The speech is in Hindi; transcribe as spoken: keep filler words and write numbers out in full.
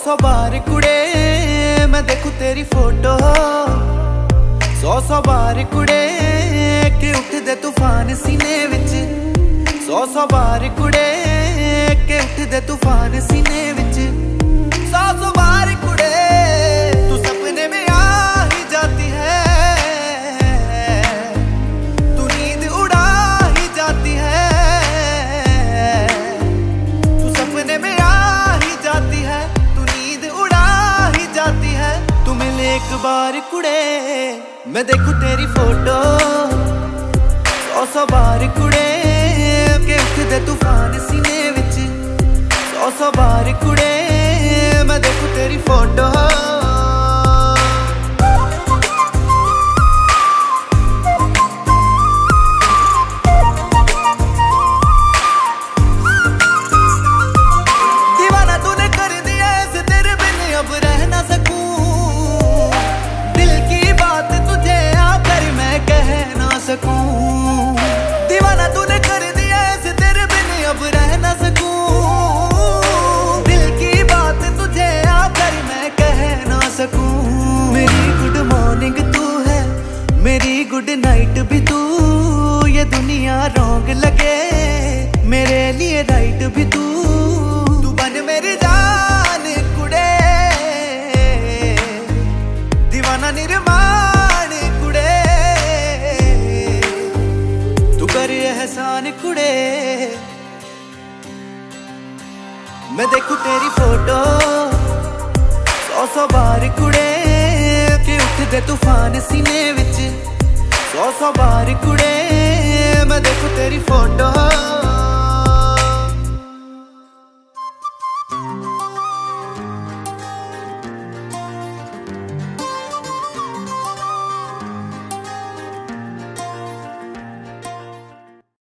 सौ बार कुड़े मैं देखूं तेरी फोटो, सौ सौ बार कुड़े के उठ दे तूफान सीने विच, सौ सौ बार कुड़े के उठ दे तूफान सीने विच, सौ सौ बार कुड़े तू सपने में आ ही जाती है, तू नींद उड़ा ही जाती है, तू सपने में आ ही जाती है, तू नींद उड़ा ही जाती है। तू मिले एक बार कुड़े मैं देखूं तेरी फोटो, सौ सौ बार कुड़े के उठ दे तूफान सीने विच, सौ सौ बार कुड़े मैं देखूं तेरी फोटो। दीवाना तूने कर दिया ऐसे तेरे बिन अब रह ना सकूं, दिल की बात तुझे आकर मैं कह ना सकूं, दीवाना तूने कर दिया ऐसे तेरे बिन अब रह ना सकूं, दिल की बात तुझे आकर मैं कह ना सकूं। मेरी गुड मॉर्निंग तू है, मेरी गुड नाइट भी तू, ये दुनिया रॉन्ग लगे मेरे लिए राइट भी तू, तू बन मेरी जान कुड़े, दीवाना निर्माण कुड़े, तू कर एहसान कुड़े। मैं देखूं तेरी फोटो, सौ सौ बार कुड़े के उठ दे तूफान सीने विच, सौ सौ बार कुड़े मैं देखूं तेरी फोटो।